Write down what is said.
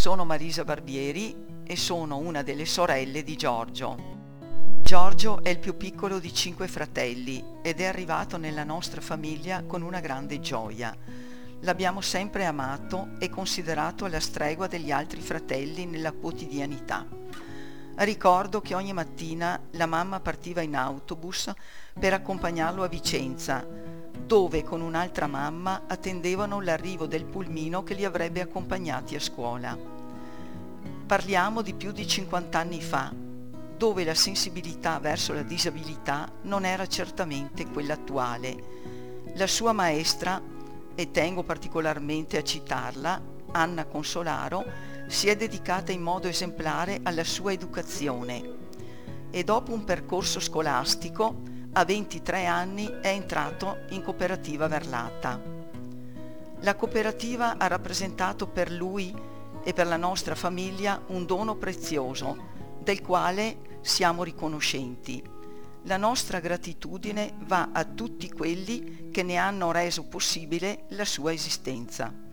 Sono Marisa Barbieri e sono una delle sorelle di Giorgio. Giorgio è il più piccolo di 5 fratelli ed è arrivato nella nostra famiglia con una grande gioia. L'abbiamo sempre amato e considerato alla stregua degli altri fratelli nella quotidianità. Ricordo che ogni mattina la mamma partiva in autobus per accompagnarlo a Vicenza, dove con un'altra mamma attendevano l'arrivo del pulmino che li avrebbe accompagnati a scuola. Parliamo di più di 50 anni fa, dove la sensibilità verso la disabilità non era certamente quella attuale. La sua maestra, e tengo particolarmente a citarla, Anna Consolaro, si è dedicata in modo esemplare alla sua educazione e dopo un percorso scolastico a 23 anni è entrato in Cooperativa Verlata. La cooperativa ha rappresentato per lui e per la nostra famiglia un dono prezioso del quale siamo riconoscenti. La nostra gratitudine va a tutti quelli che ne hanno reso possibile la sua esistenza.